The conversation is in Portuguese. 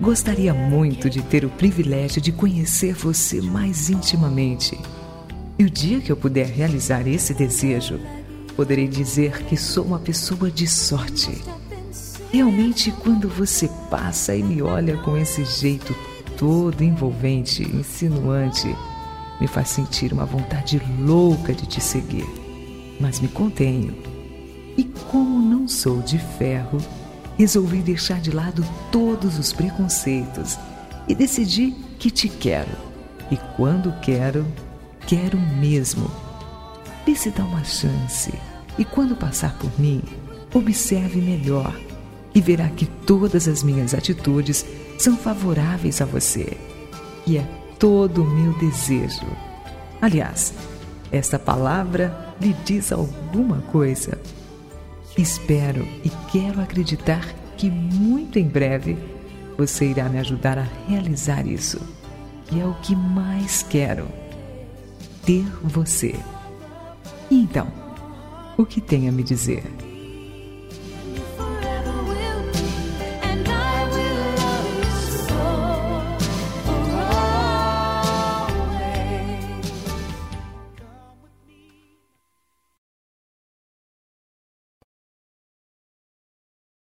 Gostaria muito de ter o privilégio de conhecer você mais intimamente. E o dia que eu puder realizar esse desejo, poderei dizer que sou uma pessoa de sorte. Realmente, quando você passa e me olha com esse jeito todo envolvente, insinuante, me faz sentir uma vontade louca de te seguir. Mas me contenho. E como não sou de ferro, resolvi deixar de lado todos os preconceitos e decidi que te quero. E quando quero, quero mesmo. Dê se dá uma chance e quando passar por mim, observe melhor e verá que todas as minhas atitudes são favoráveis a você. E é todo o meu desejo. Aliás, esta palavra lhe diz alguma coisa? Espero e quero acreditar que muito em breve você irá me ajudar a realizar isso. E é o que mais quero. Ter você. E então, o que tem a me dizer?